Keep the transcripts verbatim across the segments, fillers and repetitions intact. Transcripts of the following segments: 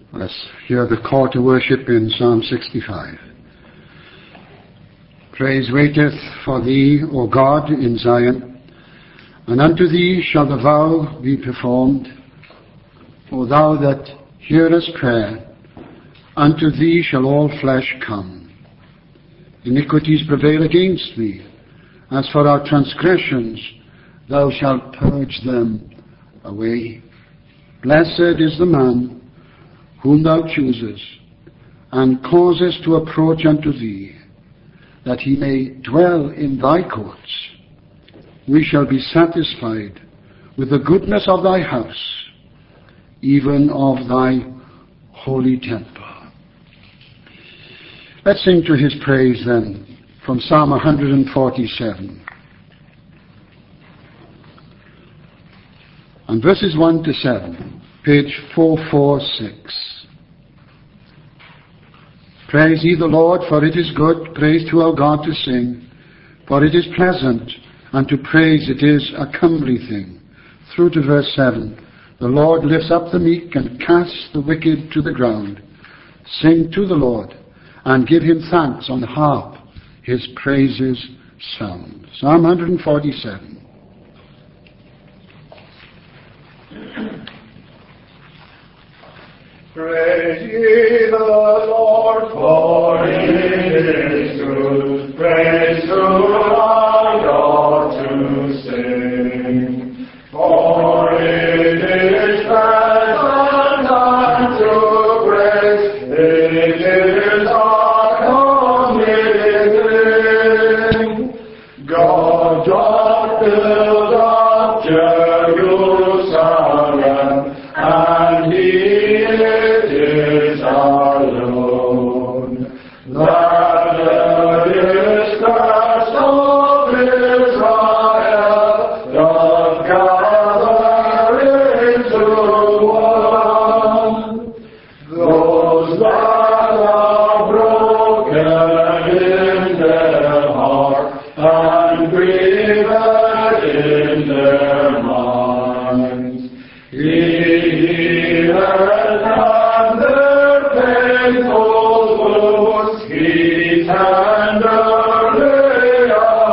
Let's hear the call to worship in Psalm sixty-five. Praise waiteth for thee, O God, in Zion, and unto thee shall the vow be performed. O thou that hearest prayer, unto thee shall all flesh come. Iniquities prevail against thee. As for our transgressions, thou shalt purge them away. Blessed is the man whom thou choosest, and causest to approach unto thee, that he may dwell in thy courts. We shall be satisfied with the goodness of thy house, even of thy holy temple. Let's sing to his praise then, from Psalm one forty-seven. And verses one to seven, page four forty-six. Praise ye the Lord, for it is good, praise to our God to sing, for it is pleasant, and to praise it is a comely thing. Through to verse seven. The Lord lifts up the meek and casts the wicked to the ground. Sing to the Lord, and give him thanks on the harp, his praises sound. Psalm one forty-seven. Praise ye the Lord, for it is good. Praise to our God to sing. For it is pleasant unto praise. It is our comely thing. God doth build up Jerusalem, and he is our Lord. That the dispersed of Israel doth gather into one. Those that are broken in their heart and grieved in their minds, He and their painful wounds he tenderly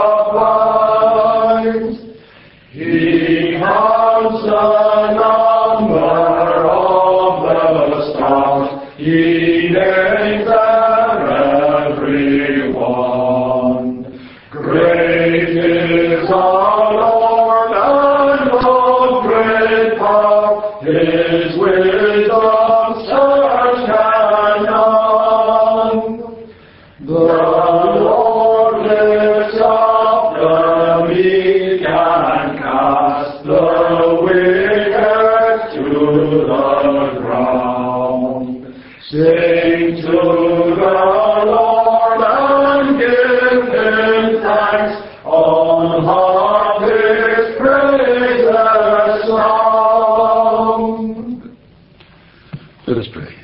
abides. He counts the number of the stars, he names them every one. Great is our Lord and of great power, his wisdom such can none. The Lord lifts up the meek and casts the wicked to the ground. Sing to the Lord and give him thanks, on harp his praises sound. Let us pray.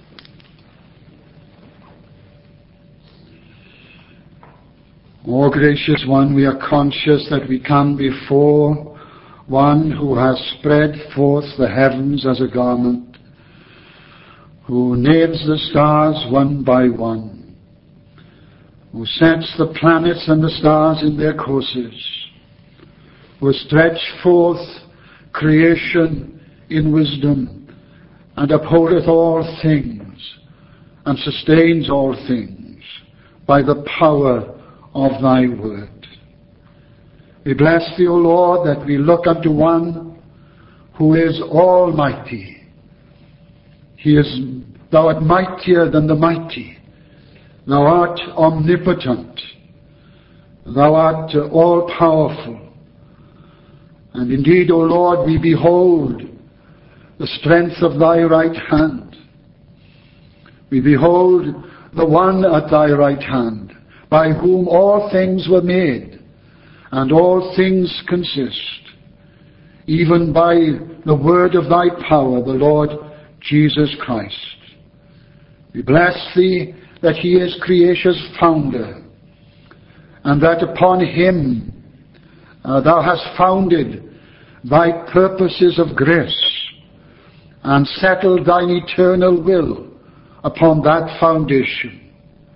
O gracious one, we are conscious that we come before one who has spread forth the heavens as a garment, who names the stars one by one, who sets the planets and the stars in their courses, who stretched forth creation in wisdom, and upholdeth all things, and sustains all things by the power of thy word. We bless thee, O Lord, that we look unto one who is almighty. He is, thou art mightier than the mighty. Thou art omnipotent. Thou art all powerful. And indeed, O Lord, we behold the strength of thy right hand. We behold the one at thy right hand, by whom all things were made, and all things consist, even by the word of thy power, the Lord Jesus Christ. We bless thee that he is creation's founder, and that upon him uh, thou hast founded thy purposes of grace, and settle thine eternal will upon that foundation,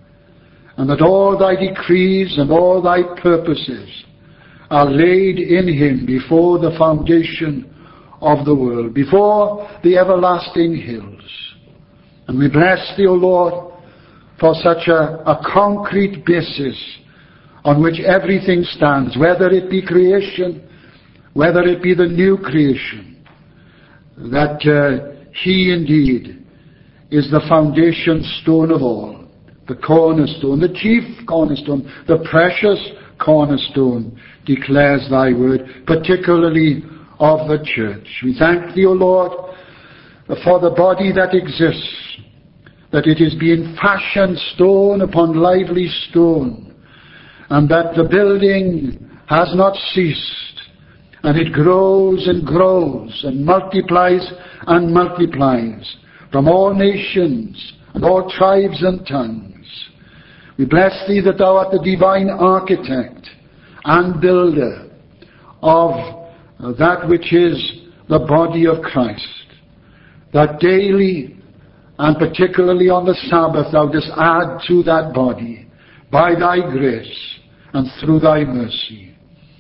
and that all thy decrees and all thy purposes are laid in him before the foundation of the world, before the everlasting hills. And we bless thee, O Lord, for such a, a concrete basis on which everything stands, whether it be creation, whether it be the new creation, that uh, he indeed is the foundation stone of all, the cornerstone, the chief cornerstone, the precious cornerstone, declares thy word, particularly of the church. We thank thee, O Lord, for the body that exists, that it is being fashioned stone upon lively stone, and that the building has not ceased, and it grows and grows and multiplies and multiplies from all nations and all tribes and tongues. We bless thee that thou art the divine architect and builder of that which is the body of Christ, that daily and particularly on the Sabbath thou dost add to that body by thy grace and through thy mercy.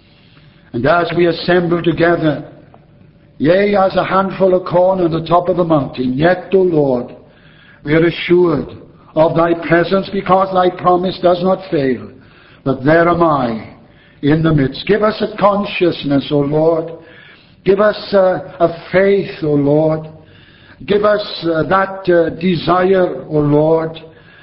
And as we assemble together, yea, as a handful of corn on the top of the mountain, yet, O Lord, we are assured of thy presence, because thy promise does not fail, but there am I in the midst. Give us a consciousness, O Lord. Give us a, a faith, O Lord. Give us uh, that uh, desire, O Lord,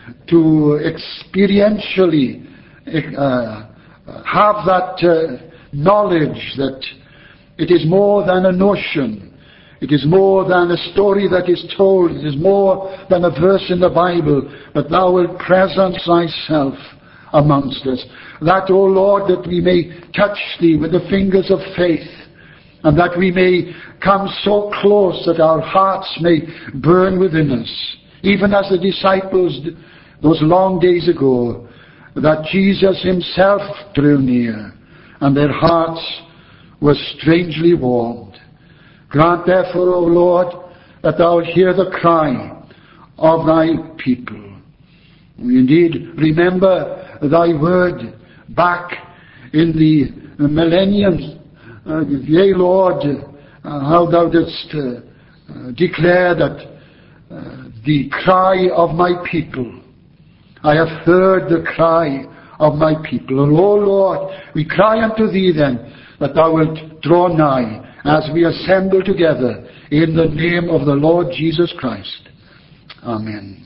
to experientially uh, have that uh, knowledge that it is more than a notion. It is more than a story that is told. It is more than a verse in the Bible. But thou wilt present thyself amongst us. That, O Lord, that we may touch thee with the fingers of faith, and that we may come so close that our hearts may burn within us, even as the disciples those long days ago, that Jesus himself drew near, and their hearts were strangely warmed. Grant therefore, O Lord, that thou hear the cry of thy people. We indeed remember thy word back in the millennium. Uh, yea, Lord, uh, how thou didst uh, uh, declare that uh, the cry of my people, I have heard the cry of my people. And, O Lord, we cry unto thee then, that thou wilt draw nigh as we assemble together in the name of the Lord Jesus Christ. Amen.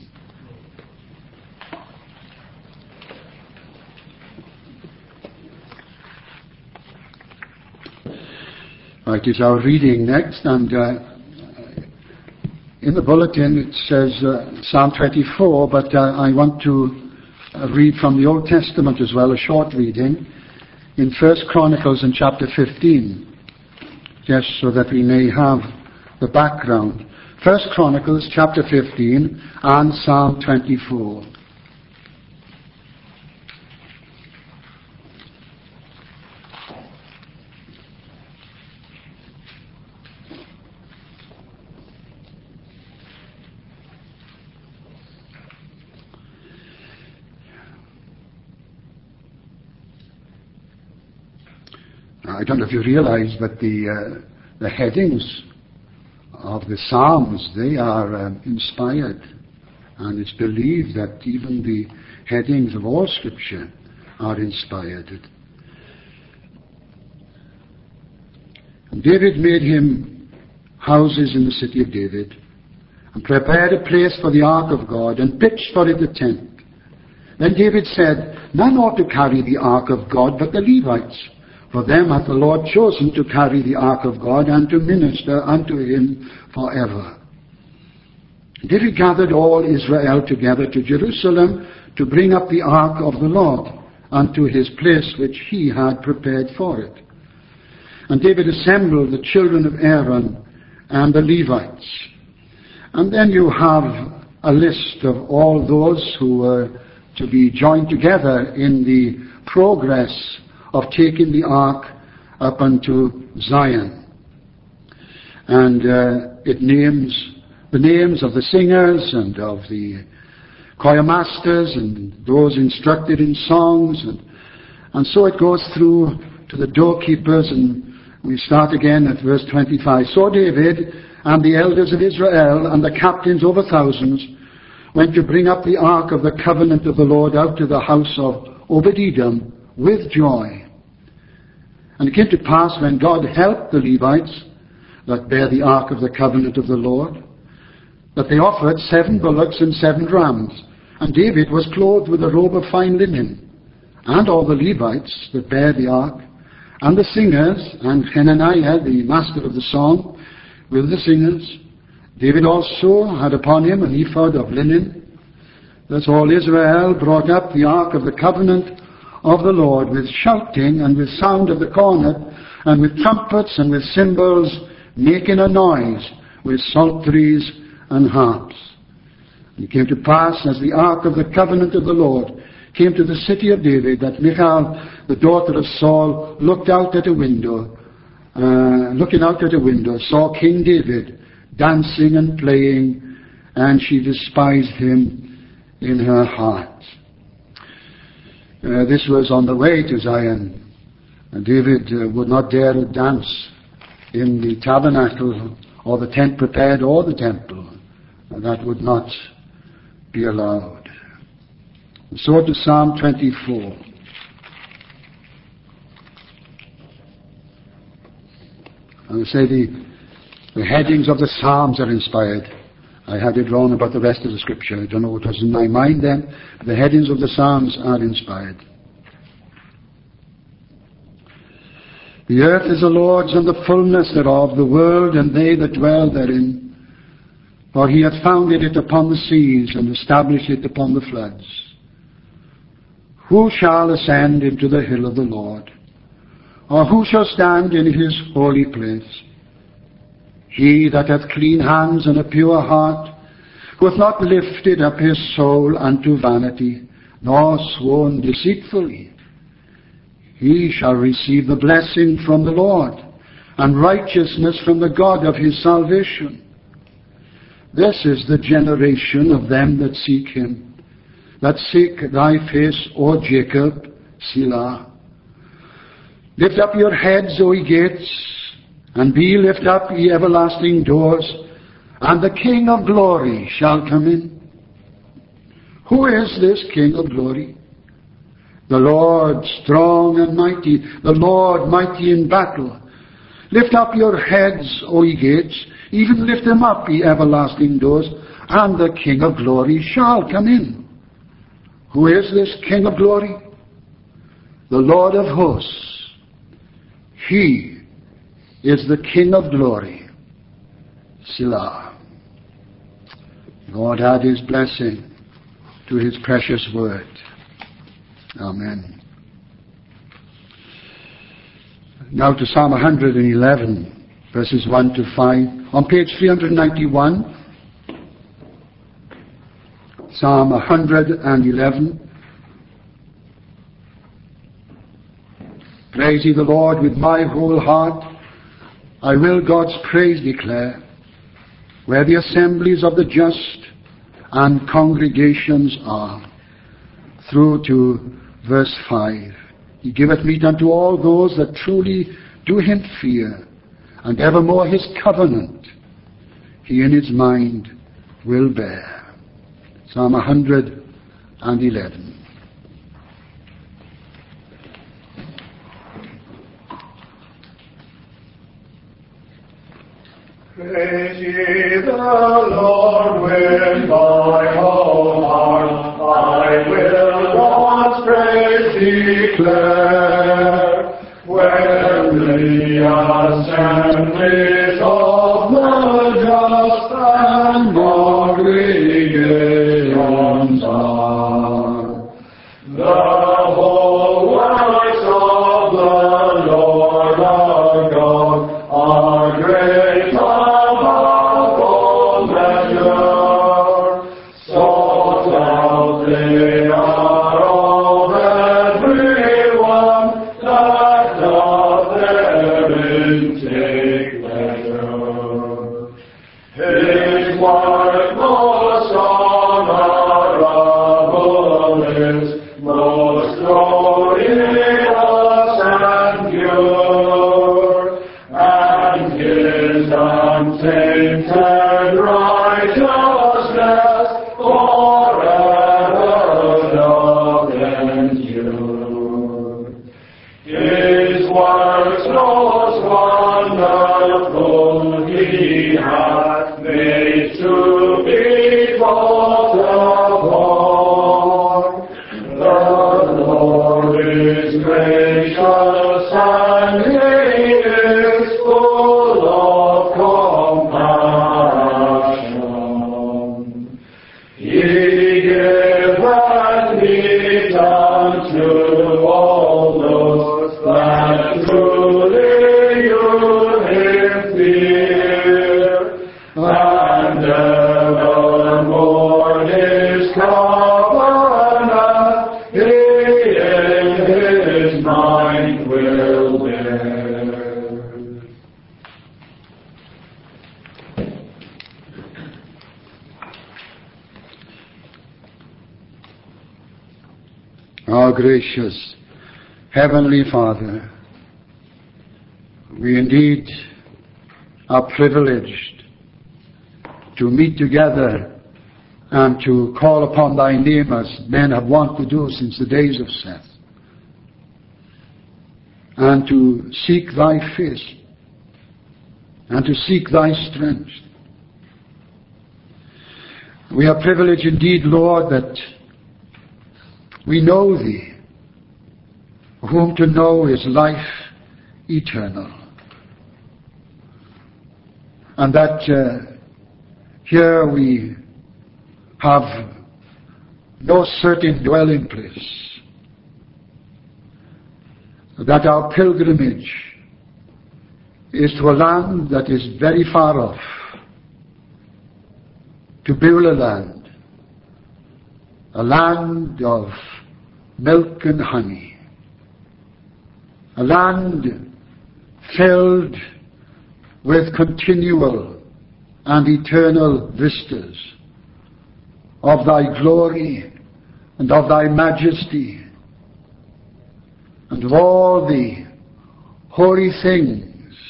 Right, it's our reading next, and uh, in the bulletin it says uh, Psalm twenty-four, but uh, I want to uh, read from the Old Testament as well, a short reading, in First Chronicles in chapter fifteen, just so that we may have the background. First Chronicles chapter fifteen and Psalm twenty-four. I don't know if you realize, but the uh, the headings of the Psalms, they are um, inspired. And it's believed that even the headings of all Scripture are inspired. And David made him houses in the city of David, and prepared a place for the ark of God, and pitched for it a tent. Then David said, none ought to carry the ark of God but the Levites. For them hath the Lord chosen to carry the ark of God, and to minister unto him forever. David gathered all Israel together to Jerusalem to bring up the ark of the Lord unto his place which he had prepared for it. And David assembled the children of Aaron and the Levites. And then you have a list of all those who were to be joined together in the progress of taking the ark up unto Zion. And uh, it names the names of the singers and of the choir masters and those instructed in songs. And, and so it goes through to the doorkeepers, and we start again at verse twenty-five. So David and the elders of Israel and the captains over thousands went to bring up the ark of the covenant of the Lord out to the house of Obed-Edom with joy. And it came to pass, when God helped the Levites that bear the ark of the covenant of the Lord, that they offered seven bullocks and seven rams. And David was clothed with a robe of fine linen. And all the Levites that bear the ark, and the singers, and Hananiah, the master of the song, with the singers. David also had upon him an ephod of linen. Thus all Israel brought up the ark of the covenant of the Lord with shouting and with sound of the cornet, and with trumpets and with cymbals, making a noise, with psalteries and harps. And it came to pass, as the ark of the covenant of the Lord came to the city of David, that Michal, the daughter of Saul, looked out at a window, uh, looking out at a window, saw King David dancing and playing, and she despised him in her heart. Uh, this was on the way to Zion, and David uh, would not dare to dance in the tabernacle or the tent prepared or the temple. And that would not be allowed. So to Psalm twenty-four. I would say the, the headings of the Psalms are inspired. I had it wrong about the rest of the scripture. I don't know what was in my mind then. The headings of the Psalms are inspired. The earth is the Lord's, and the fullness thereof, the world and they that dwell therein. For he hath founded it upon the seas, and established it upon the floods. Who shall ascend into the hill of the Lord? Or who shall stand in his holy place? He that hath clean hands and a pure heart, who hath not lifted up his soul unto vanity, nor sworn deceitfully, he shall receive the blessing from the Lord, and righteousness from the God of his salvation. This is the generation of them that seek him, that seek thy face, O Jacob, Selah. Lift up your heads, O ye gates, and be lift up, ye everlasting doors, and the King of glory shall come in. Who is this King of glory? The Lord strong and mighty, the Lord mighty in battle. Lift up your heads, O ye gates, even lift them up, ye everlasting doors, and the King of glory shall come in. Who is this King of glory? The Lord of hosts. He is the King of glory. Selah. God add his blessing to his precious word. Amen. Now to Psalm one hundred eleven, verses one to five. On page three hundred ninety-one, Psalm one hundred eleven. Praise ye the Lord with my whole heart. I will God's praise declare, where the assemblies of the just and congregations are. Through to verse five. He giveth meat unto all those that truly do him fear, and evermore his covenant he in his mind will bear. Psalm one hundred eleven. Praise ye the Lord with my whole heart. I will God's praise declare. When the assemblies of the just and congregations are, the whole works of the Lord our God are great above all measure. Sought out they are of every one that doth therein take pleasure. Our gracious Heavenly Father, we indeed are privileged to meet together and to call upon Thy name as men have wanted to do since the days of Seth, and to seek Thy face and to seek Thy strength. We are privileged indeed, Lord, that we know Thee, whom to know is life eternal. And that uh, here we have no certain dwelling place, that our pilgrimage is to a land that is very far off, to Beulah land, a land of milk and honey, a land filled with continual and eternal vistas of Thy glory and of Thy majesty and of all the holy things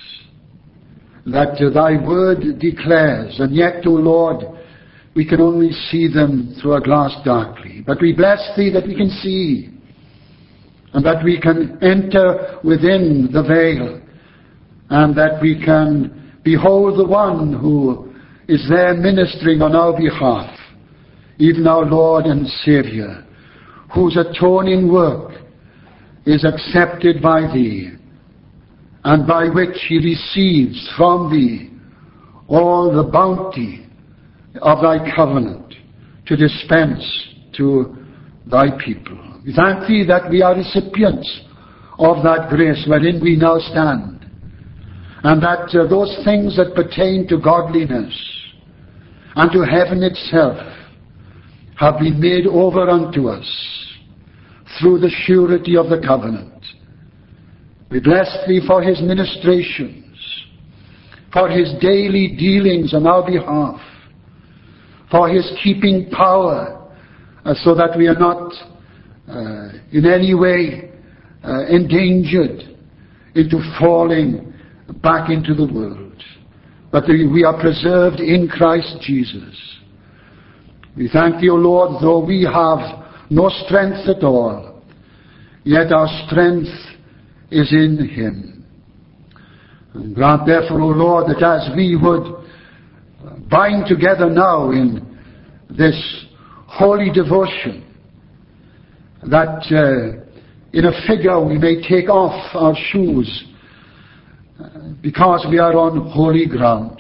that Thy word declares, and yet, O Lord, we can only see them through a glass darkly. But we bless Thee that we can see, and that we can enter within the veil, and that we can behold the one who is there ministering on our behalf, even our Lord and Saviour, whose atoning work is accepted by Thee, and by which He receives from Thee all the bounty of Thy covenant to dispense to Thy people. We thank Thee that we are recipients of that grace wherein we now stand, and that uh, those things that pertain to godliness and to heaven itself have been made over unto us through the surety of the covenant. We bless Thee for His ministrations, for His daily dealings on our behalf, for His keeping power, uh, so that we are not uh, in any way uh, endangered into falling back into the world, but we are preserved in Christ Jesus. We thank Thee, O Lord, though we have no strength at all, yet our strength is in Him. And grant therefore, O Lord, that as we would bind together now in this holy devotion, that uh, in a figure we may take off our shoes, uh, because we are on holy ground.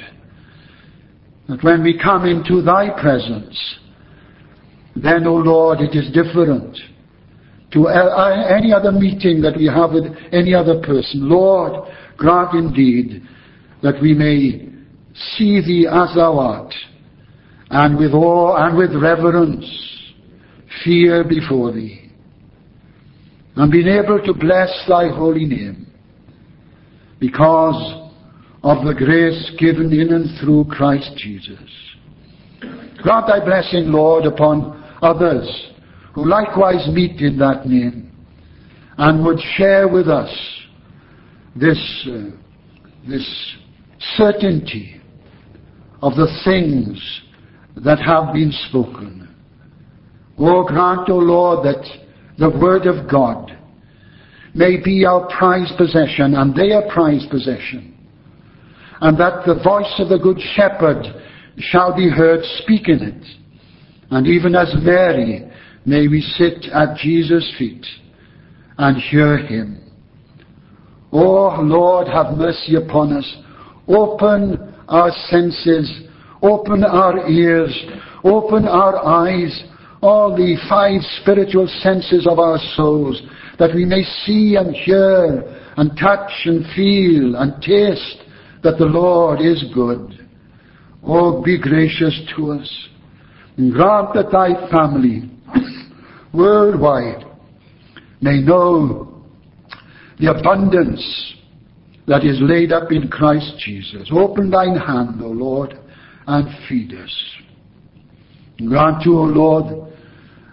That when we come into Thy presence, then, O Lord, it is different to any other meeting that we have with any other person. Lord, grant indeed that we may see Thee as Thou art, and with awe and with reverence fear before Thee, and being able to bless Thy holy name because of the grace given in and through Christ Jesus. Grant Thy blessing, Lord, upon others who likewise meet in that name and would share with us this, uh, this certainty of the things that have been spoken. Oh, grant, O Lord, that the Word of God may be our prized possession and their prized possession, and that the voice of the Good Shepherd shall be heard speaking it. And even as Mary, may we sit at Jesus' feet and hear Him. Oh, Lord, have mercy upon us. Open our senses, open our ears, open our eyes, all the five spiritual senses of our souls, that we may see and hear and touch and feel and taste that the Lord is good. Oh, be gracious to us, and grant that Thy family worldwide may know the abundance that is laid up in Christ Jesus. Open Thine hand, O Lord, and feed us. And grant too, O Lord,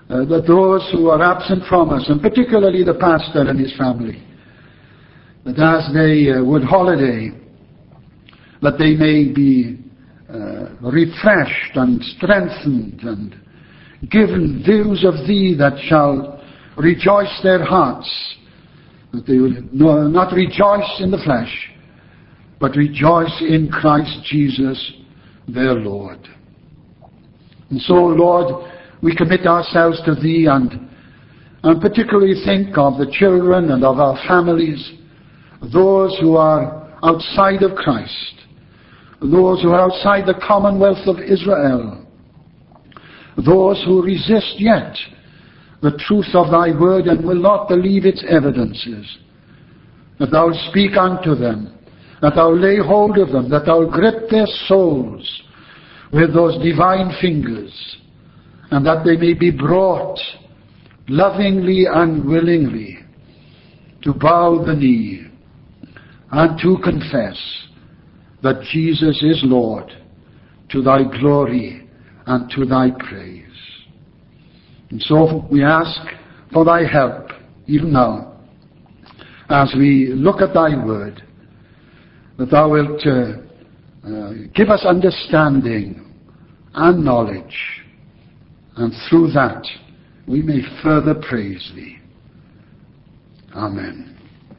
uh, that those who are absent from us, and particularly the pastor and his family, that as they uh, would holiday, that they may be uh, refreshed and strengthened and given views of Thee that shall rejoice their hearts, that they will no, not rejoice in the flesh, but rejoice in Christ Jesus their Lord. And so, Lord, we commit ourselves to Thee, and, and particularly think of the children and of our families, those who are outside of Christ, those who are outside the commonwealth of Israel, those who resist yet the truth of Thy word and will not believe its evidences, that Thou speak unto them, that Thou lay hold of them, that Thou grip their souls with those divine fingers, and that they may be brought lovingly and willingly to bow the knee and to confess that Jesus is Lord, to Thy glory and to Thy praise. And so we ask for Thy help, even now, as we look at Thy word, that Thou wilt uh, uh, give us understanding and knowledge, and through that we may further praise Thee. Amen.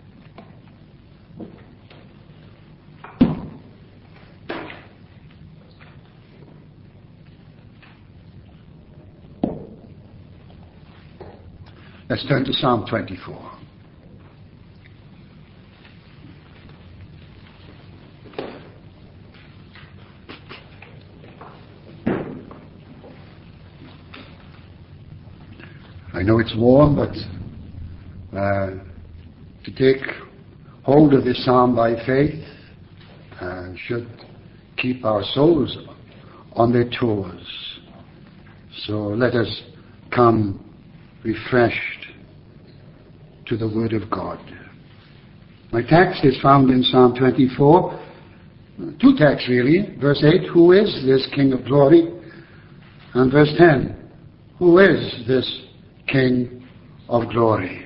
Let's turn to Psalm twenty-four. I know it's warm, but uh, to take hold of this psalm by faith uh, should keep our souls on their toes. So let us come refreshed to the Word of God. My text is found in Psalm twenty-four. Two texts really. Verse eight, who is this King of glory? And verse ten, who is this King of glory?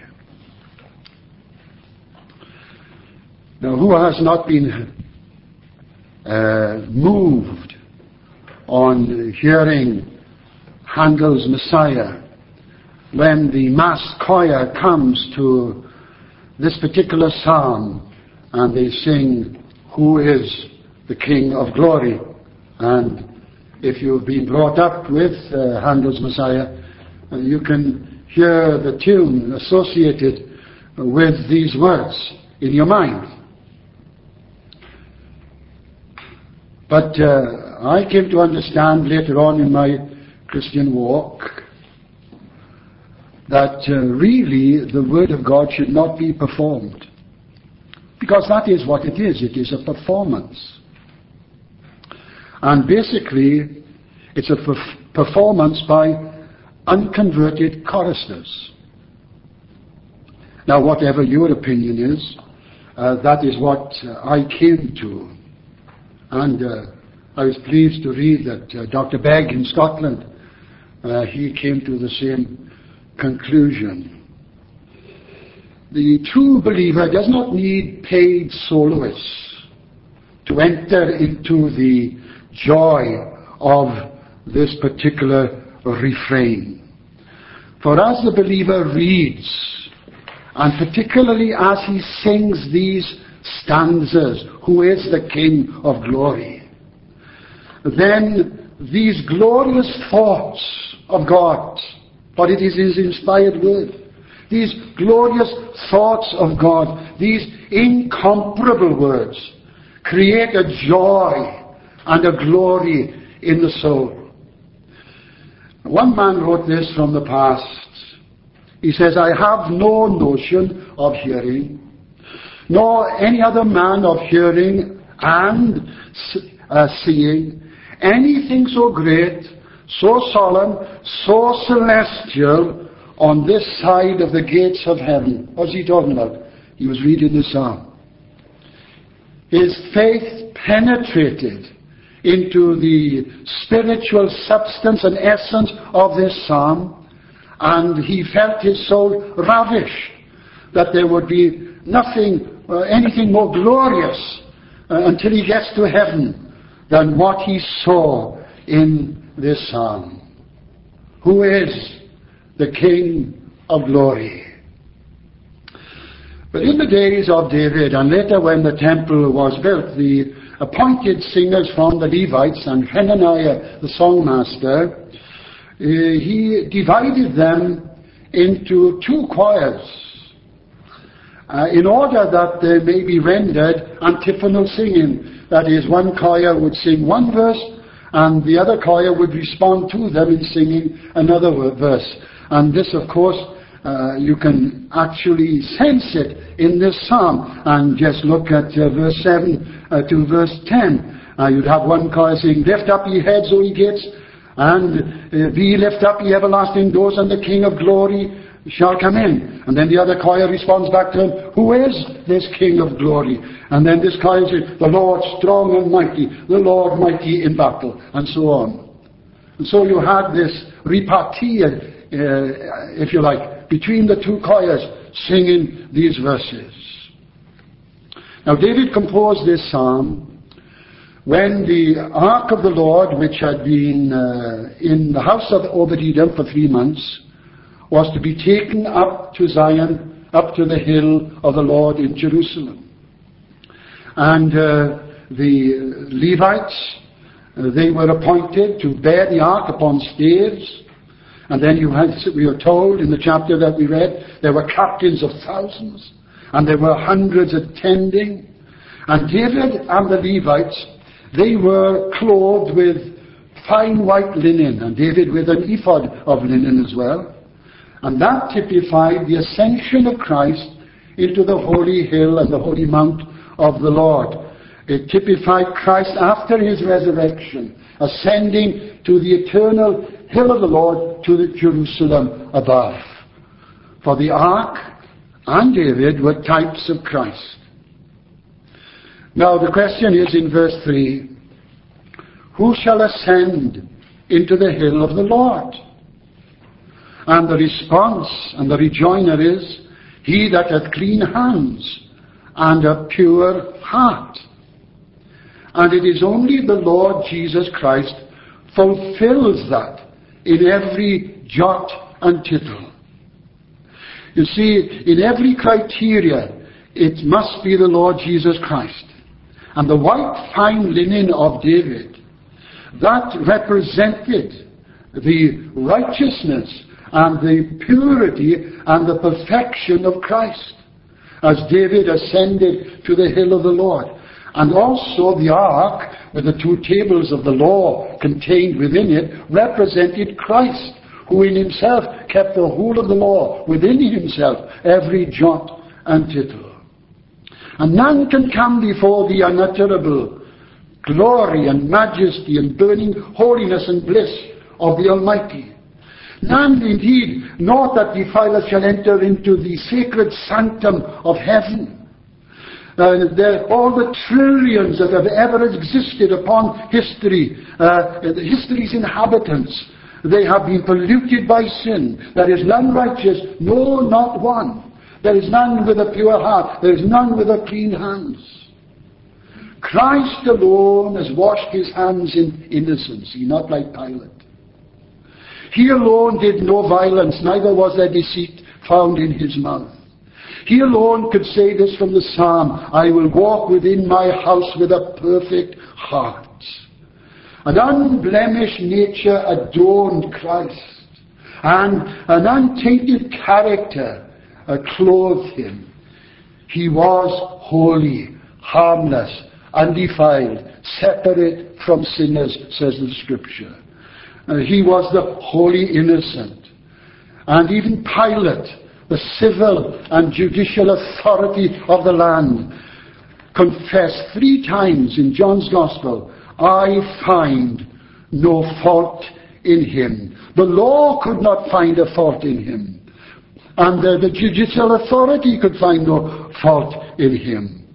Now, who has not been uh, moved on hearing Handel's Messiah when the mass choir comes to this particular psalm and they sing, who is the King of glory? And if you've been brought up with uh, Handel's Messiah, uh, you can hear the tune associated with these words in your mind. But uh, I came to understand later on in my Christian walk that uh, really the Word of God should not be performed. Because that is what it is. It is a performance. And basically, it's a perf- performance by unconverted choristers. Now, whatever your opinion is, uh, that is what uh, I came to. And uh, I was pleased to read that uh, Doctor Begg in Scotland, uh, he came to the same conclusion. The true believer does not need paid soloists to enter into the joy of this particular refrain. For as the believer reads, and particularly as he sings these stanzas, who is the King of glory, then these glorious thoughts of God, for it is His inspired word, these glorious thoughts of God, these incomparable words, create a joy and a glory in the soul. One man wrote this from the past. He says, I have no notion of hearing, nor any other man of hearing and uh, seeing anything so great, so solemn, so celestial on this side of the gates of heaven. What's he talking about? He was reading the psalm. His faith penetrated into the spiritual substance and essence of this psalm, and he felt his soul ravished, that there would be nothing, uh, anything more glorious uh, until he gets to heaven than what he saw in this psalm. Who is the King of glory? But in the days of David, and later when the temple was built, the appointed singers from the Levites and Hananiah the songmaster, uh, he divided them into two choirs uh, in order that they may be rendered antiphonal singing. That is, one choir would sing one verse and the other choir would respond to them in singing another verse. And this, of course, uh, you can actually sense it in this psalm. And just look at uh, verse seven uh, to verse ten. Uh, you'd have one choir saying, "Lift up ye heads, O ye gates, and uh, be lift up ye everlasting doors, and the King of glory shall come in." And then the other choir responds back to him, "Who is this King of glory?" And then this choir says, "The Lord strong and mighty, the Lord mighty in battle," and so on. And so you had this repartee, uh, if you like, between the two choirs singing these verses. Now David composed this psalm when the ark of the Lord, which had been uh, in the house of Obed-Edom for three months, was to be taken up to Zion, up to the hill of the Lord in Jerusalem. And uh, the Levites, uh, they were appointed to bear the ark upon staves. And then you had, we are told in the chapter that we read, there were captains of thousands, and there were hundreds attending. And David and the Levites, they were clothed with fine white linen, and David with an ephod of linen as well. And that typified the ascension of Christ into the holy hill and the holy mount of the Lord. It typified Christ after his resurrection, ascending to the eternal hill of the Lord, to the Jerusalem above. For the ark and David were types of Christ. Now the question is in verse three, who shall ascend into the hill of the Lord? And the response and the rejoinder is, he that hath clean hands and a pure heart. And it is only the Lord Jesus Christ fulfills that in every jot and tittle. You see, in every criteria, it must be the Lord Jesus Christ. And the white fine linen of David, that represented the righteousness and the purity and the perfection of Christ, as David ascended to the hill of the Lord. And also the ark, with the two tables of the law contained within it, represented Christ, who in himself kept the whole of the law within himself, every jot and tittle. And none can come before the unutterable glory and majesty and burning holiness and bliss of the Almighty. None indeed, nor that defilers shall enter into the sacred sanctum of heaven. Uh, all the trillions that have ever existed upon history, uh, history's inhabitants, they have been polluted by sin. There is none righteous, no, not one. There is none with a pure heart. There is none with a clean hands. Christ alone has washed his hands in innocency, not like Pilate. He alone did no violence, neither was there deceit found in his mouth. He alone could say this from the psalm, I will walk within my house with a perfect heart. An unblemished nature adorned Christ, and an untainted character uh, clothed him. He was holy, harmless, undefiled, separate from sinners, says the Scripture. Uh, he was the holy innocent. And even Pilate, the civil and judicial authority of the land, confessed three times in John's Gospel, I find no fault in him. The law could not find a fault in him. And uh, the judicial authority could find no fault in him.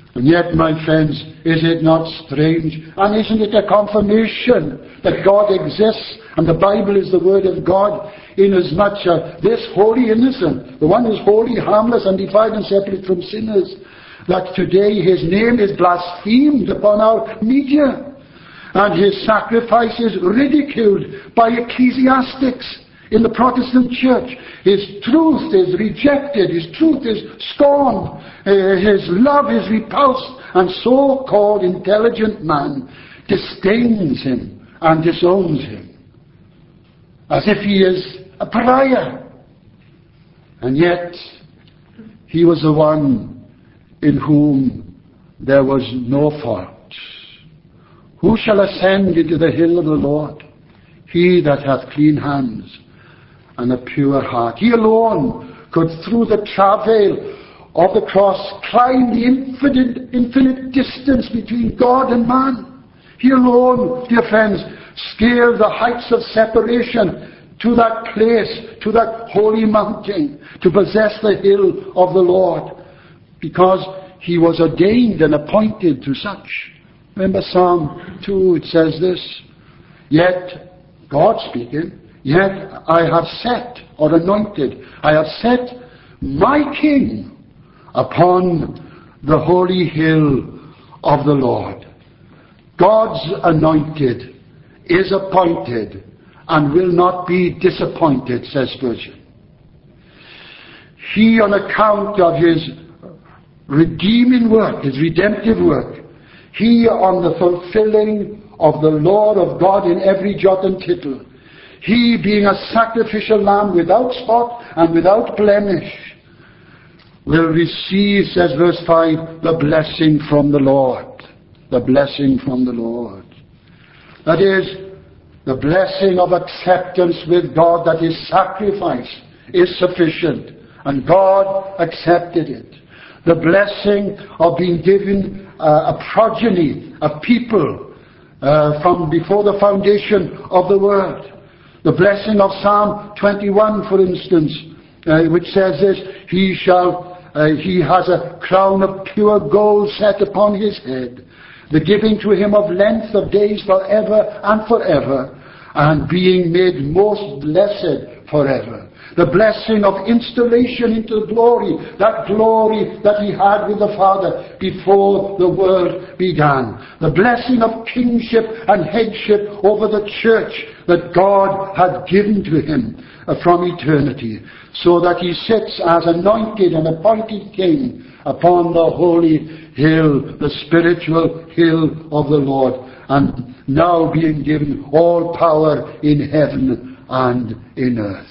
And yet, my friends, is it not strange? And isn't it a confirmation that God exists and the Bible is the Word of God, inasmuch as this holy innocent, the one who is holy, harmless, undefiled and separate from sinners, that today his name is blasphemed upon our media and his sacrifice is ridiculed by ecclesiastics in the Protestant church. His truth is rejected, his truth is scorned, uh, his love is repulsed, and so-called intelligent man disdains him and disowns him, as if he is a pariah. And yet, he was the one in whom there was no fault. Who shall ascend into the hill of the Lord? He that hath clean hands and a pure heart. He alone could, through the travail of the cross, climb the infinite, infinite distance between God and man. He alone, dear friends, scaled the heights of separation to that place, to that holy mountain, to possess the hill of the Lord, because he was ordained and appointed to such. Remember Psalm two, it says this, yet, God speaking, yet I have set, or anointed, I have set my King upon the holy hill of the Lord. God's anointed is appointed and will not be disappointed, says Spurgeon. He, on account of his redeeming work, his redemptive work, he, on the fulfilling of the law of God in every jot and tittle, he, being a sacrificial lamb without spot and without blemish, will receive, says verse five, the blessing from the Lord. The blessing from the Lord. That is, the blessing of acceptance with God, that his sacrifice is sufficient, and God accepted it. The blessing of being given uh, a progeny, a people, uh, from before the foundation of the world. The blessing of Psalm twenty-one, for instance, uh, which says this, He shall, uh, he has a crown of pure gold set upon his head, the giving to him of length of days forever and forever, and being made most blessed forever. The blessing of installation into glory, that glory that he had with the Father before the world began. The blessing of kingship and headship over the church that God had given to him from eternity, so that he sits as anointed and appointed king upon the holy hill, the spiritual hill of the Lord, and now being given all power in heaven and in earth.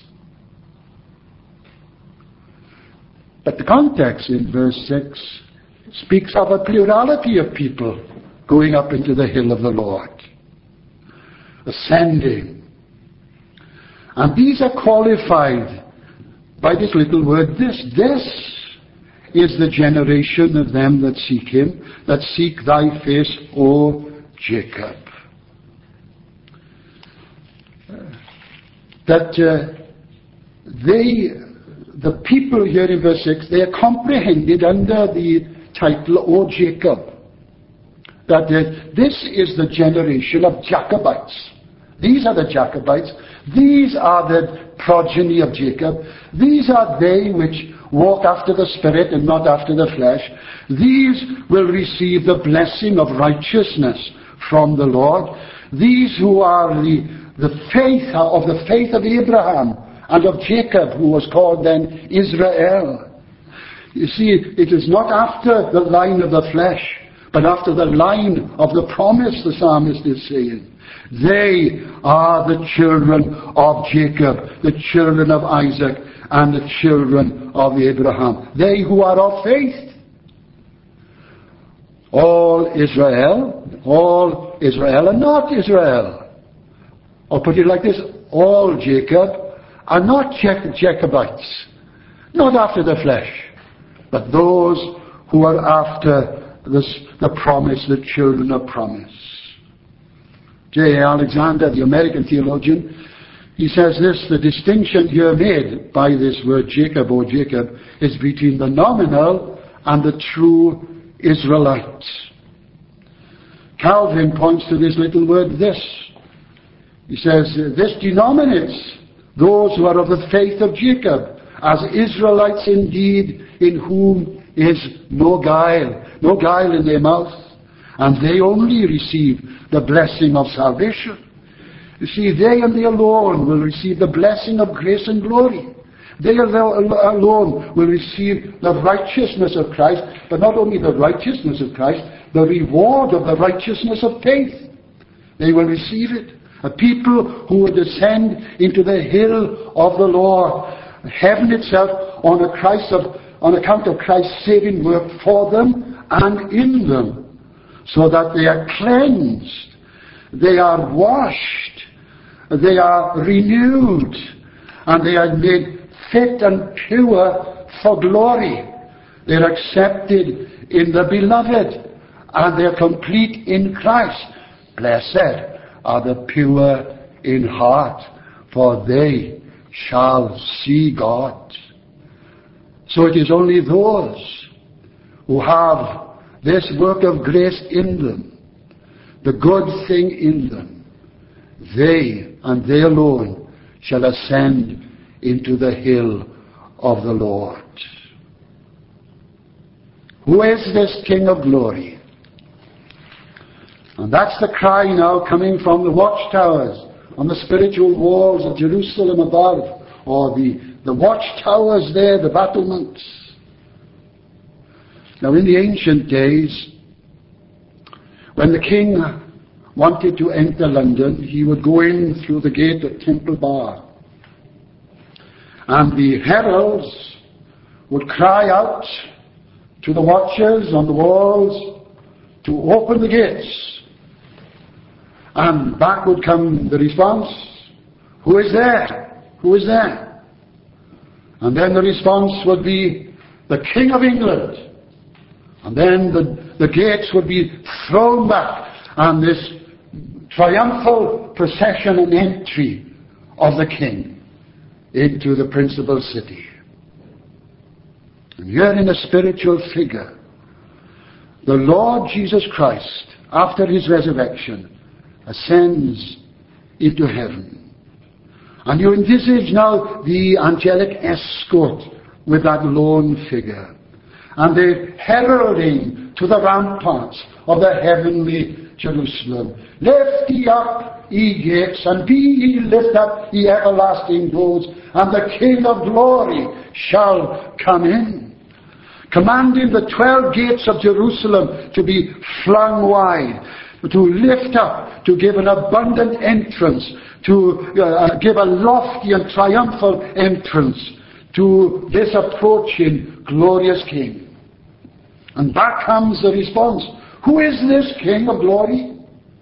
But the context in verse six speaks of a plurality of people going up into the hill of the Lord, ascending. And these are qualified by this little word, this. This is the generation of them that seek him, that seek thy face, O Jacob. That uh, they... The people here in verse six, they are comprehended under the title, O Jacob. That is, this is the generation of Jacobites. These are the Jacobites. These are the progeny of Jacob. These are they which walk after the Spirit and not after the flesh. These will receive the blessing of righteousness from the Lord. These who are the, the faith of the faith of Abraham and of Jacob, who was called then Israel. You see, it is not after the line of the flesh, but after the line of the promise, the psalmist is saying. They are the children of Jacob, the children of Isaac, and the children of Abraham. They who are of faith. All Israel, all Israel and not Israel. Or put it like this, all Jacob are not Jacobites, not after the flesh, but those who are after this, the promise, the children of promise. J A Alexander, the American theologian, he says this, the distinction here made by this word Jacob or Jacob is between the nominal and the true Israelite. Calvin points to this little word, this. He says, this denominates those who are of the faith of Jacob, as Israelites indeed, in whom is no guile, no guile in their mouth, and they only receive the blessing of salvation. You see, they and they alone will receive the blessing of grace and glory. They alone will receive the righteousness of Christ, but not only the righteousness of Christ, the reward of the righteousness of faith. They will receive it. A people who will descend into the hill of the Lord, heaven itself, on, a Christ of, on account of Christ's saving work for them and in them, so that they are cleansed, they are washed, they are renewed, and they are made fit and pure for glory. They are accepted in the Beloved, and they are complete in Christ. Blessed are the pure in heart, for they shall see God. So it is only those who have this work of grace in them, the good thing in them, they and they alone shall ascend into the hill of the Lord. Who is this King of glory? And that's the cry now coming from the watchtowers on the spiritual walls of Jerusalem above, or the, the watchtowers there, the battlements. Now in the ancient days, when the king wanted to enter London, he would go in through the gate at Temple Bar. And the heralds would cry out to the watchers on the walls to open the gates. And back would come the response, who is there? Who is there? And then the response would be, the King of England. And then the, the gates would be thrown back, and this triumphal procession and entry of the King into the principal city. And here in a spiritual figure, the Lord Jesus Christ, after his resurrection, ascends into heaven. And you envisage now the angelic escort with that lone figure, and the heralding to the ramparts of the heavenly Jerusalem. Lift ye up, ye gates, and be ye lift up, ye everlasting doors, and the King of glory shall come in. Commanding the twelve gates of Jerusalem to be flung wide, to lift up, to give an abundant entrance, to uh, give a lofty and triumphal entrance to this approaching glorious King. And back comes the response, who is this King of glory?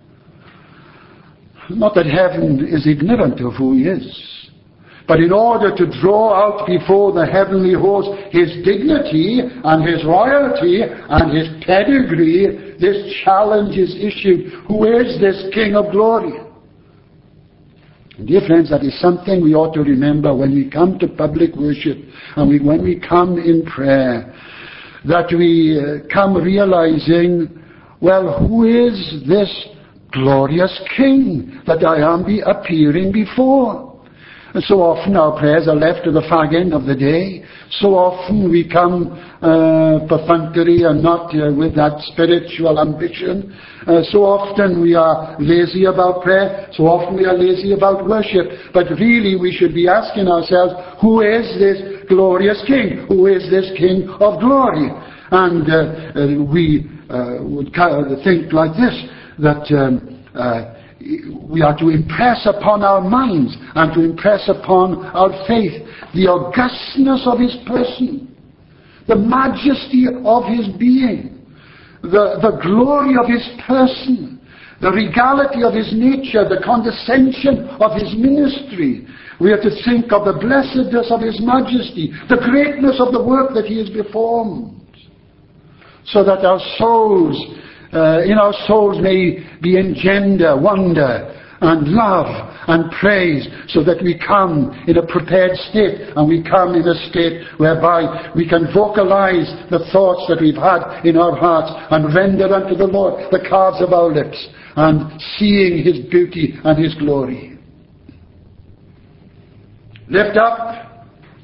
Not that heaven is ignorant of who he is, but in order to draw out before the heavenly host his dignity and his royalty and his pedigree, this challenge is issued. Who is this King of glory? And dear friends, that is something we ought to remember when we come to public worship and we, when we come in prayer, that we uh, come realizing, well, who is this glorious King that I am be appearing before? And so often our prayers are left to the fag end of the day. So often we come uh, perfunctory and not uh, with that spiritual ambition. Uh, so often we are lazy about prayer. So often we are lazy about worship. But really we should be asking ourselves, who is this glorious King? Who is this King of glory? And uh, uh, we uh, would think like this, that um, uh, we are to impress upon our minds and to impress upon our faith the augustness of his person, the majesty of his being, the, the glory of his person, the regality of his nature, the condescension of his ministry. We are to think of the blessedness of his majesty, the greatness of the work that he has performed, so that our souls Uh, in our souls may be engender, wonder, and love, and praise, so that we come in a prepared state, and we come in a state whereby we can vocalize the thoughts that we've had in our hearts and render unto the Lord the calves of our lips, and seeing His beauty and His glory. Lift up,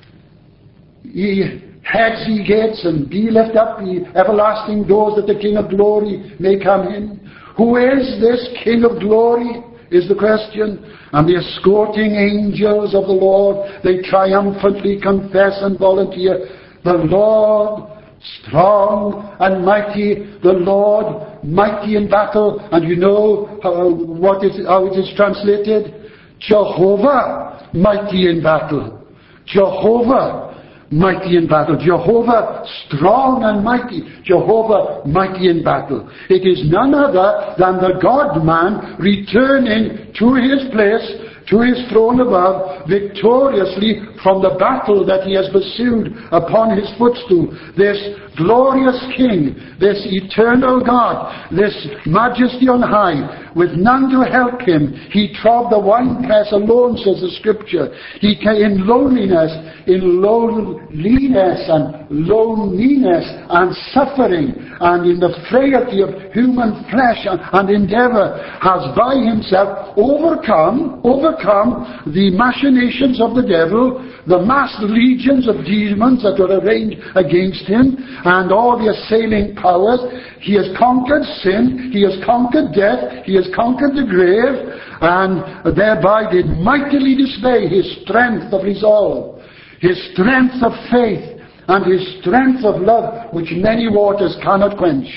ye heads, ye gates, and be lift up, ye everlasting doors, that the King of glory may come in. Who is this King of glory, is the question. And the escorting angels of the Lord, they triumphantly confess and volunteer, the Lord strong and mighty, the Lord mighty in battle. And you know how, what is, how it is translated? Jehovah mighty in battle. Jehovah mighty in battle. Jehovah strong and mighty. Jehovah mighty in battle. It is none other than the God-man returning to His place, to His throne above, victoriously from the battle that He has pursued upon His footstool. This glorious King, this eternal God, this majesty on high, with none to help Him, He trod the winepress alone, says the Scripture. He came in loneliness, in lowliness and loneliness and suffering, and in the frailty of human flesh and, and endeavor, has by Himself overcome, overcome the machinations of the devil, the massed legions of demons that were arrayed against Him, and all the assailing powers. He has conquered sin, He has conquered death, He has conquered the grave, and thereby did mightily display His strength of resolve, His strength of faith, and His strength of love, which many waters cannot quench.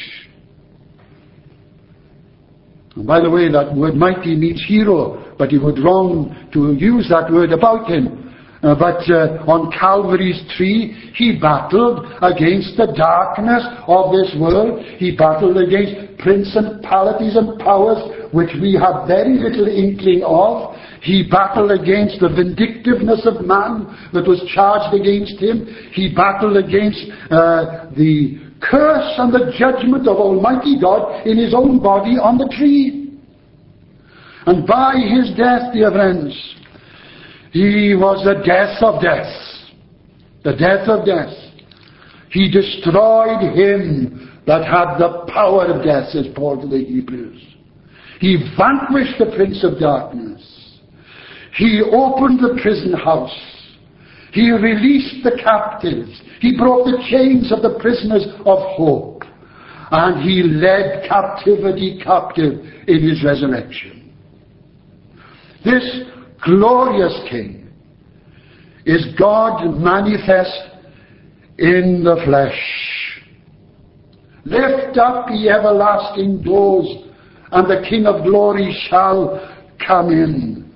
And by the way, that word mighty means hero, but it would wrong to use that word about Him. Uh, but uh, on Calvary's tree, He battled against the darkness of this world. He battled against principalities and powers which we have very little inkling of. He battled against the vindictiveness of man that was charged against Him. He battled against uh, the curse and the judgment of Almighty God in His own body on the tree. And by His death, dear friends, He was the death of death. The death of death. He destroyed him that had the power of death, says Paul to the Hebrews. He vanquished the prince of darkness. He opened the prison house. He released the captives. He broke the chains of the prisoners of hope. And He led captivity captive in His resurrection. This glorious King is God manifest in the flesh. Lift up, ye everlasting doors, and the King of glory shall come in.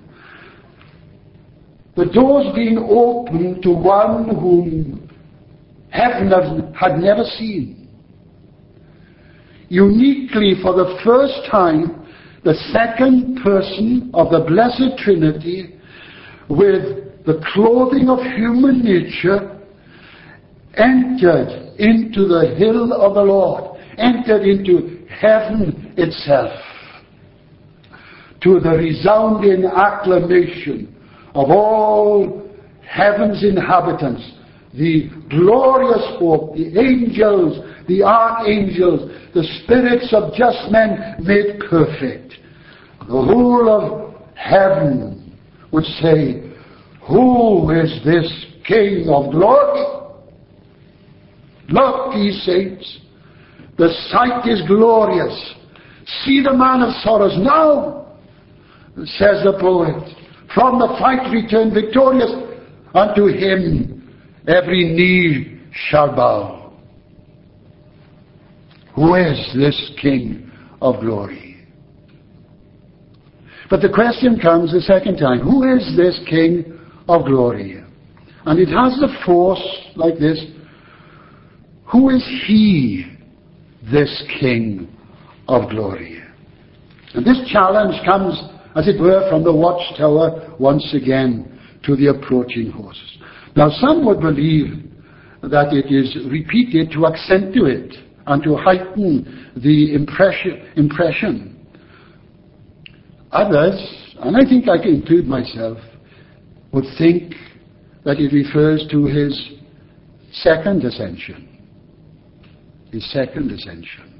The doors being opened to one whom heaven had never seen. Uniquely, for the first time, the second person of the Blessed Trinity, with the clothing of human nature, entered into the hill of the Lord, entered into heaven itself, to the resounding acclamation of all heaven's inhabitants, the glorious hope, the angels, the archangels, the spirits of just men made perfect. The whole of heaven would say, who is this King of glory? Look, ye saints, the sight is glorious. See the man of sorrows now, says the poet. From the fight return victorious, unto Him every knee shall bow. Who is this King of glory? But the question comes the second time. Who is this King of glory? And it has the force like this. Who is He, this King of glory? And this challenge comes, as it were, from the watchtower once again to the approaching hosts. Now, some would believe that it is repeated to accentuate and to heighten the impression. impression. Others and I think I can include myself, would think that it refers to his second ascension. His second ascension.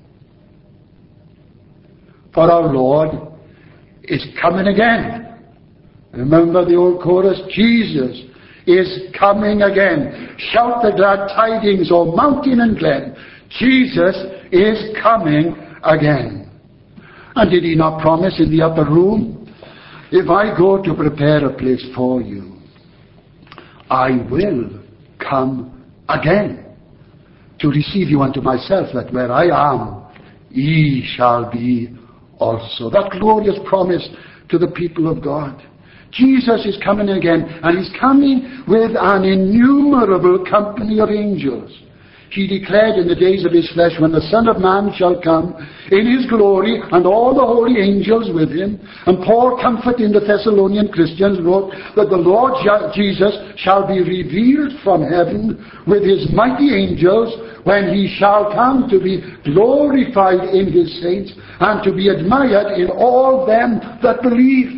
For our Lord is coming again. Remember the old chorus, Jesus is coming again. Shout the glad tidings, O mountain and glen. Jesus is coming again. And did he not promise in the upper room, if I go to prepare a place for you, I will come again to receive you unto myself, that where I am, ye shall be also. That glorious promise to the people of God. Jesus is coming again, and he's coming with an innumerable company of angels. He declared in the days of his flesh, when the Son of Man shall come in his glory, and all the holy angels with him. And Paul, comforting the Thessalonian Christians, wrote that the Lord Jesus shall be revealed from heaven with his mighty angels, when he shall come to be glorified in his saints, and to be admired in all them that believe.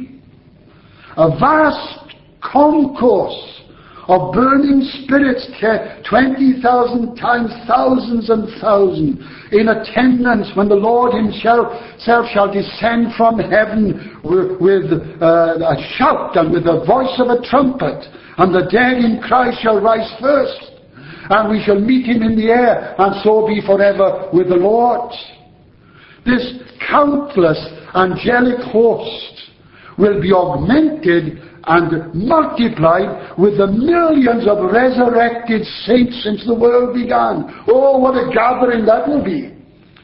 A vast concourse of burning spirits, twenty thousand times thousands and thousands, in attendance when the Lord himself shall descend from heaven with, with uh, a shout and with the voice of a trumpet, and the dead in Christ shall rise first, and we shall meet him in the air, and so be forever with the Lord. This countless angelic host will be augmented and multiplied with the millions of resurrected saints since the world began. Oh, what a gathering that will be.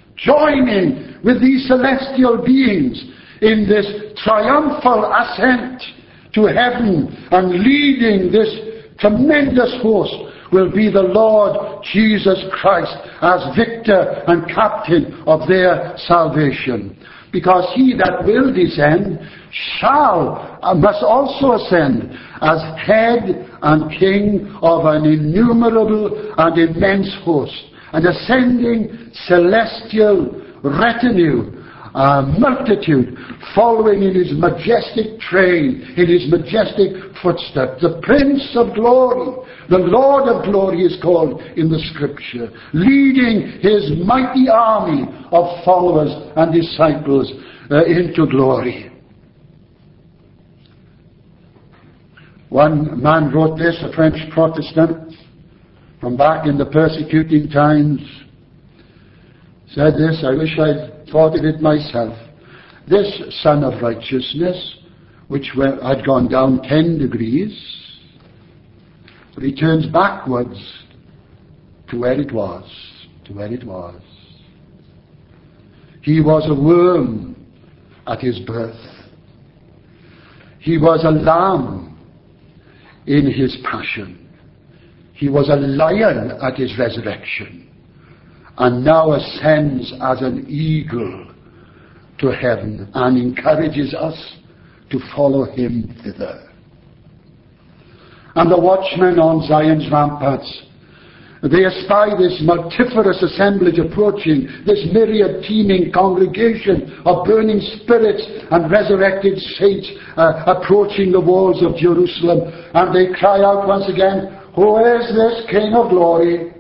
Joining with these celestial beings in this triumphal ascent to heaven, and leading this tremendous host will be the Lord Jesus Christ as victor and captain of their salvation. Because he that will descend shall, uh, must also ascend as head and king of an innumerable and immense host, an ascending celestial retinue, a multitude following in his majestic train, in his majestic footsteps. The Prince of Glory, the Lord of Glory is called in the Scripture, leading his mighty army of followers and disciples uh, into glory. One man wrote this, a French Protestant, from back in the persecuting times, said this, I wish I'd thought of it myself. This Sun of Righteousness, which had gone down ten degrees, returns backwards to where it was, to where it was. He was a worm at his birth. He was a lamb in his passion. He was a lion at his resurrection, and now ascends as an eagle to heaven and encourages us to follow him thither. And the watchmen on Zion's ramparts, they espy this multifarious assemblage approaching, this myriad teeming congregation of burning spirits and resurrected saints uh, approaching the walls of Jerusalem, and they cry out once again, who is this King of Glory?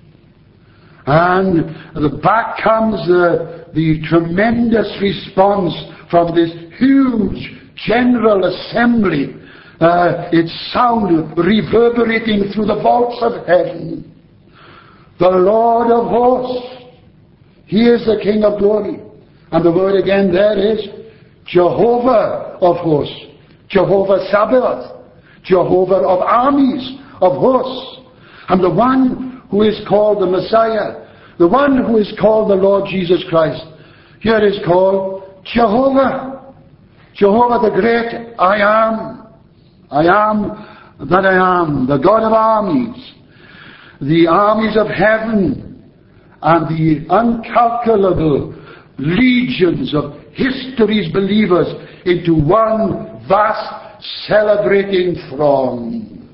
And the back comes the, the tremendous response from this huge general assembly, uh, its sound reverberating through the vaults of heaven. The Lord of hosts, he is the King of Glory. And the word again there is Jehovah of hosts, Jehovah Sabaoth, Jehovah of armies, of hosts. And the one who is called the Messiah, the one who is called the Lord Jesus Christ, here is called Jehovah. Jehovah the great I am. I am that I am, the God of armies. The armies of heaven and the uncalculable legions of history's believers into one vast celebrating throng.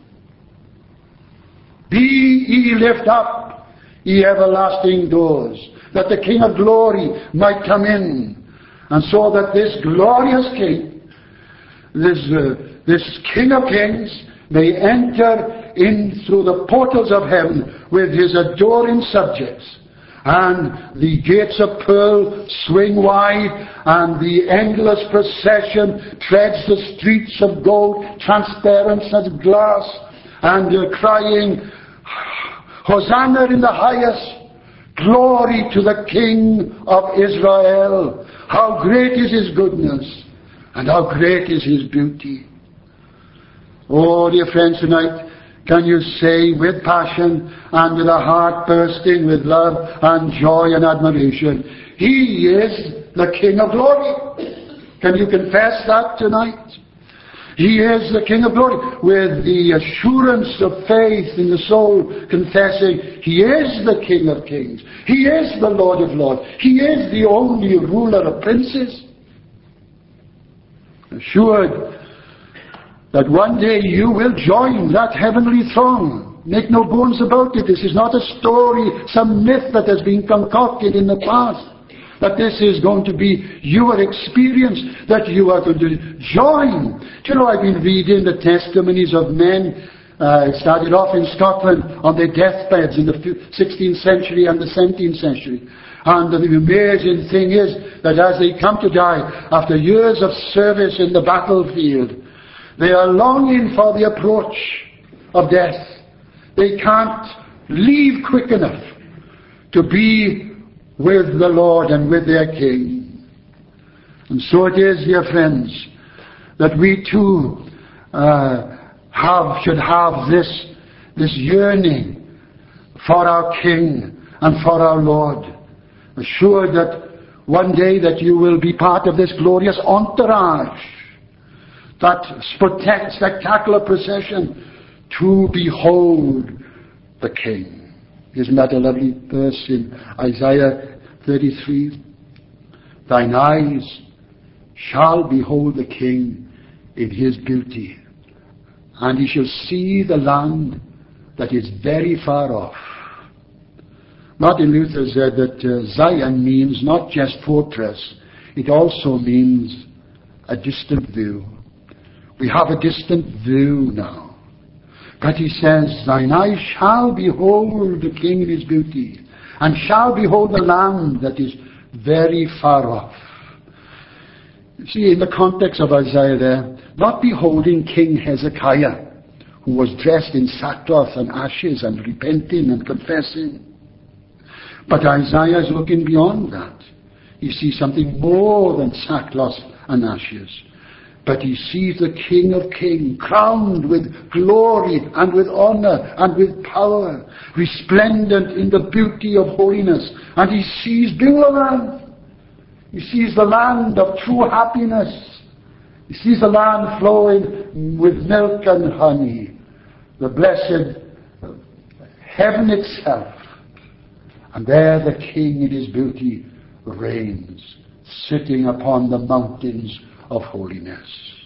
Be ye lift up, ye everlasting doors, that the King of Glory might come in, and so that this glorious King this, uh, this King of Kings may enter in through the portals of heaven with his adoring subjects, and the gates of pearl swing wide, and the endless procession treads the streets of gold, transparent as glass, and uh, crying, Hosanna in the highest, glory to the King of Israel. How great is his goodness, and how great is his beauty. Oh, dear friends, tonight, can you say with passion and with a heart bursting with love and joy and admiration, he is the King of glory? Can you confess that tonight? He is the King of glory, with the assurance of faith in the soul, confessing he is the King of kings. He is the Lord of lords. He is the only ruler of princes. Assured that one day you will join that heavenly throne. Make no bones about it. This is not a story, some myth that has been concocted in the past. But this is going to be your experience, that you are going to join. Do you know, I've been reading the testimonies of men. Uh, it started off in Scotland on their deathbeds in the sixteenth century and the seventeenth century. And the amazing thing is that as they come to die, after years of service in the battlefield, they are longing for the approach of death. They can't leave quick enough to be with the Lord and with their King. And so it is, dear friends, that we too uh, have should have this, this yearning for our King and for our Lord. Assured that one day that you will be part of this glorious entourage, that spectacular procession to behold the King. Isn't that a lovely verse in Isaiah thirty-three? Thine eyes shall behold the King in his beauty, and he shall see the land that is very far off. Martin Luther said that uh, Zion means not just fortress, it also means a distant view. We have a distant view now. But he says, thine eyes shall behold the King in his beauty, and shall behold the land that is very far off. You see, in the context of Isaiah there, not beholding King Hezekiah, who was dressed in sackcloth and ashes and repenting and confessing. But Isaiah is looking beyond that. He sees something more than sackcloth and ashes. But he sees the King of Kings, crowned with glory and with honor and with power, resplendent in the beauty of holiness. And he sees Beulah. He sees the land of true happiness. He sees the land flowing with milk and honey, the blessed heaven itself. And there the King in his beauty reigns, sitting upon the mountains of holiness.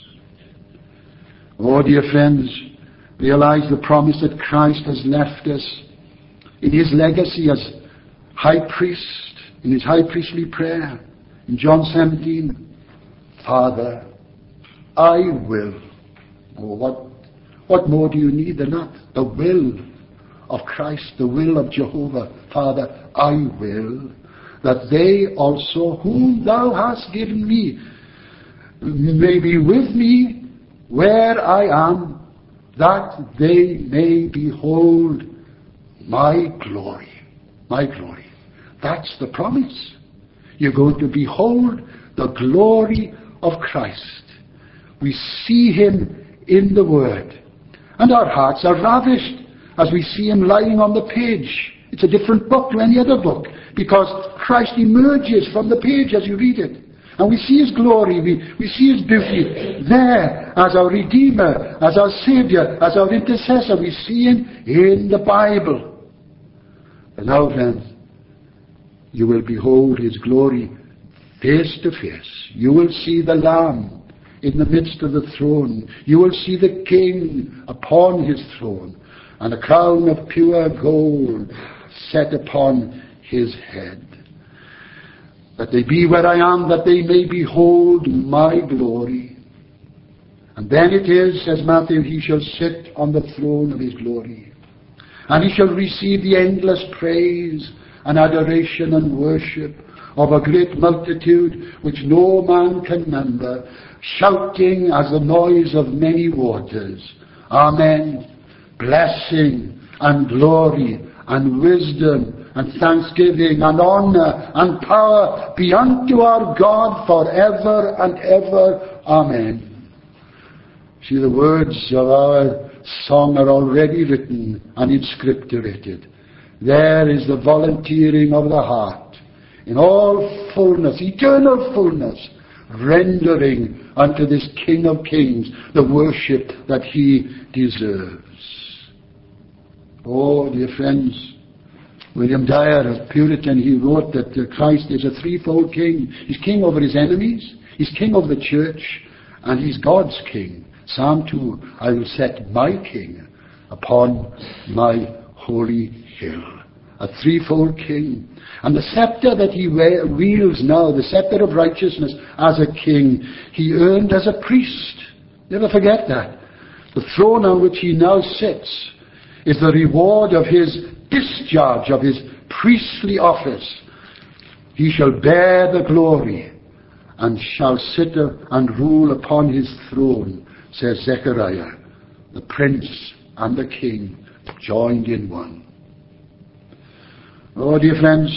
Oh, dear friends, realize the promise that Christ has left us in his legacy as high priest, in his high priestly prayer in John seventeen. Father, I will. Oh, what, what more do you need than that? The will of Christ, the will of Jehovah. Father, I will that they also whom thou hast given me may be with me where I am, that they may behold my glory. My glory. That's the promise. You're going to behold the glory of Christ. We see him in the Word, and our hearts are ravished as we see him lying on the page. It's a different book to any other book, because Christ emerges from the page as you read it. And we see his glory, we, we see his beauty there as our Redeemer, as our Savior, as our intercessor. We see him in the Bible. And now then, you will behold his glory face to face. You will see the Lamb in the midst of the throne. You will see the King upon his throne, and a crown of pure gold set upon his head. That they be where I am, that they may behold my glory. And then it is, says Matthew, he shall sit on the throne of his glory. And he shall receive the endless praise and adoration and worship of a great multitude which no man can number, shouting as the noise of many waters. Amen. Blessing and glory and wisdom and thanksgiving and honor and power be unto our God forever and ever. Amen. See, the words of our song are already written and inscripturated. There is the volunteering of the heart in all fullness, eternal fullness, rendering unto this King of Kings the worship that he deserves. Oh, dear friends, William Dyer, a Puritan, he wrote that Christ is a threefold king. He's king over his enemies, he's king of the church, and he's God's king. Psalm two, I will set my king upon my holy hill. A threefold king. And the scepter that he wields now, the scepter of righteousness as a king, he earned as a priest. Never forget that. The throne on which he now sits is the reward of his discharge of his priestly office. He shall bear the glory and shall sit and rule upon his throne, says Zechariah. The prince and the king joined in one. Oh, dear friends,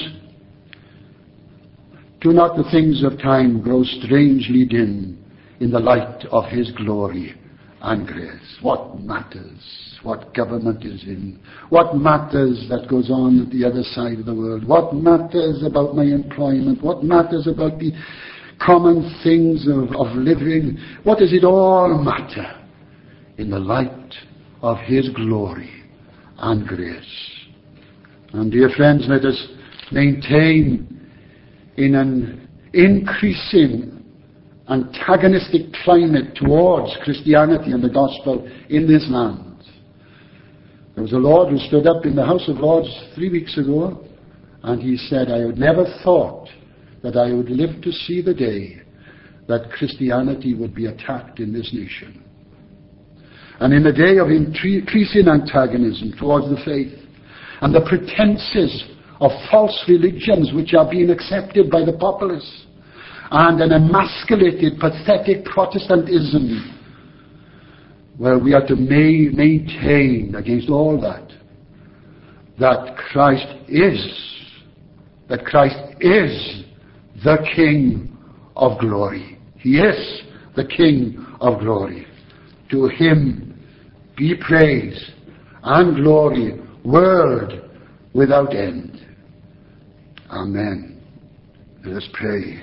do not the things of time grow strangely dim in the light of his glory and grace? What matters what government is in? What matters that goes on at the other side of the world? What matters about my employment? What matters about the common things of, of living? What does it all matter in the light of his glory and grace? And dear friends, let us maintain in an increasing antagonistic climate towards Christianity and the gospel in this land. There was a Lord who stood up in the House of Lords three weeks ago, and he said, I had never thought that I would live to see the day that Christianity would be attacked in this nation. And in the day of increasing antagonism towards the faith, and the pretenses of false religions which are being accepted by the populace, and an emasculated, pathetic Protestantism, well, we are to ma- maintain against all that, that Christ is, that Christ is the King of glory. He is the King of glory. To him be praise and glory, world without end. Amen. Let us pray.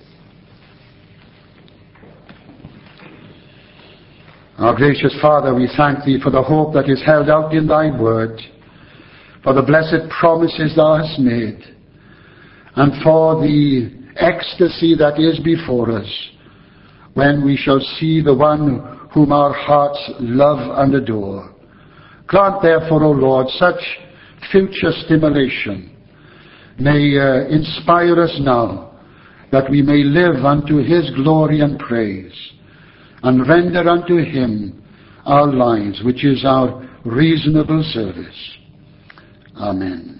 Our gracious Father, we thank Thee for the hope that is held out in Thy word, for the blessed promises Thou hast made, and for the ecstasy that is before us when we shall see the one whom our hearts love and adore. Grant therefore, O Lord, such future stimulation may uh, inspire us now, that we may live unto His glory and praise, and render unto Him our lives, which is our reasonable service. Amen.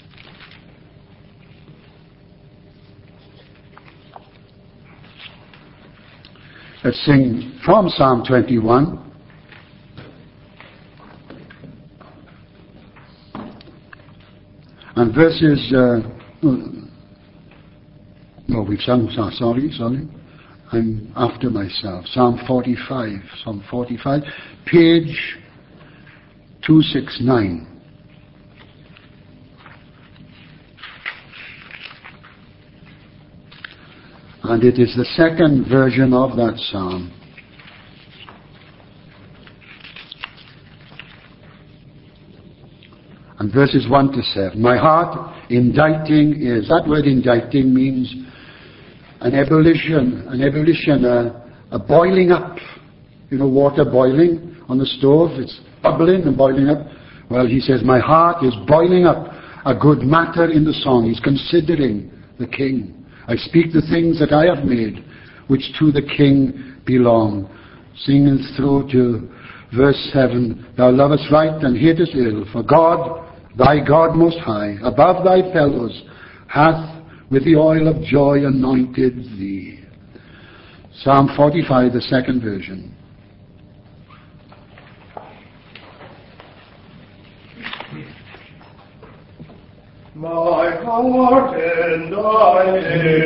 Let's sing from Psalm twenty-one. And verses, uh, no, we've sung, sorry, sorry. I'm after myself. Psalm forty-five, Psalm forty-five, page two sixty-nine. And it is the second version of that psalm. And verses one to seven. My heart inditing is, that word inditing means an ebullition, an ebullition, a, a boiling up. You know, water boiling on the stove, it's bubbling and boiling up. Well, he says, my heart is boiling up, a good matter in the song. He's considering the king. I speak the things that I have made, which to the king belong. singing through to verse seven. Thou lovest right and hatest ill, for God, thy God most high, above thy fellows, hath with the oil of joy anointed thee. Psalm forty-five, the second version. My heart in thine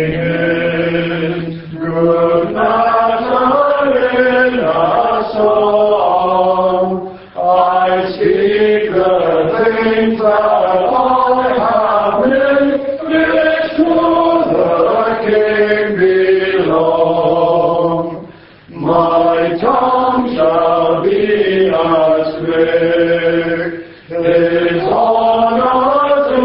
is good matter in a song. I speak the things that I have written, which to the King belong. My tongue shall be as quick, his honor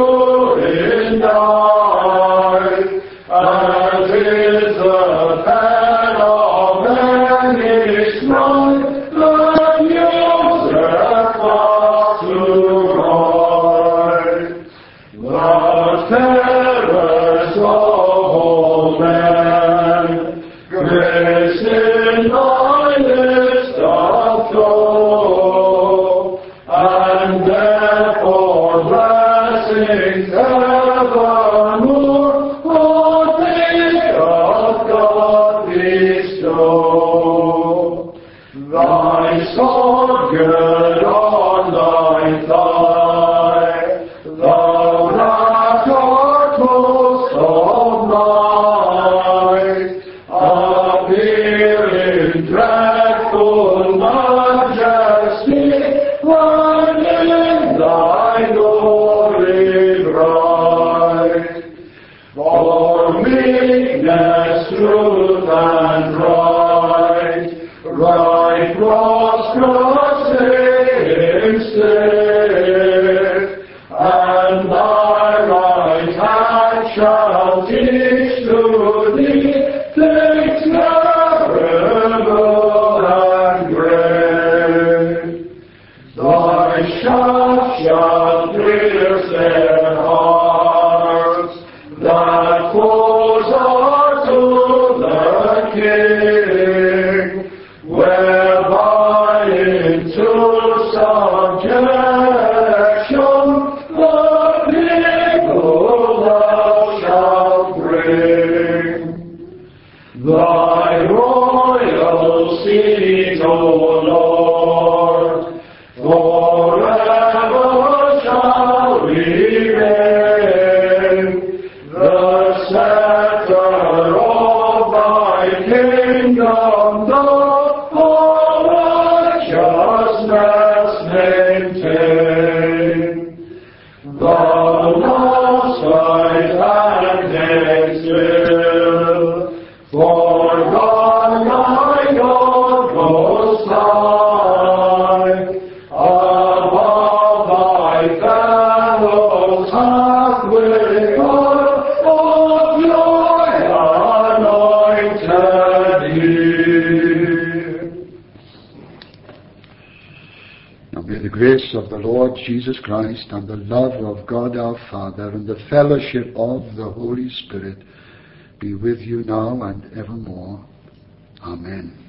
as is the pen of any scribe, that useth fast to write. The fairest of all men, grace in thy list doth flow, and therefore blessings evermore thy sword gird on thy thigh, thou latter close of night, appear in dreadful majesty, and in thy glory bright. For meekness, truth, and right, right prosperous in state, and thy right hand shall teach to thee things terrible and great. Thy shaft shall pierce their hearts, that foes are to the King, whereby into subjection the people thou shalt bring. Thy royal seat, O Lord, forever shall remain. The scepter of thy kingdom doth for righteousness maintain. The lost right hand takes will, for God thy God most high, above thy fellows hath with God of joy anointed thee. Now may the grace of the Lord Jesus Christ and the love of God our Father and the fellowship of the Holy Spirit be with you now and evermore. Amen.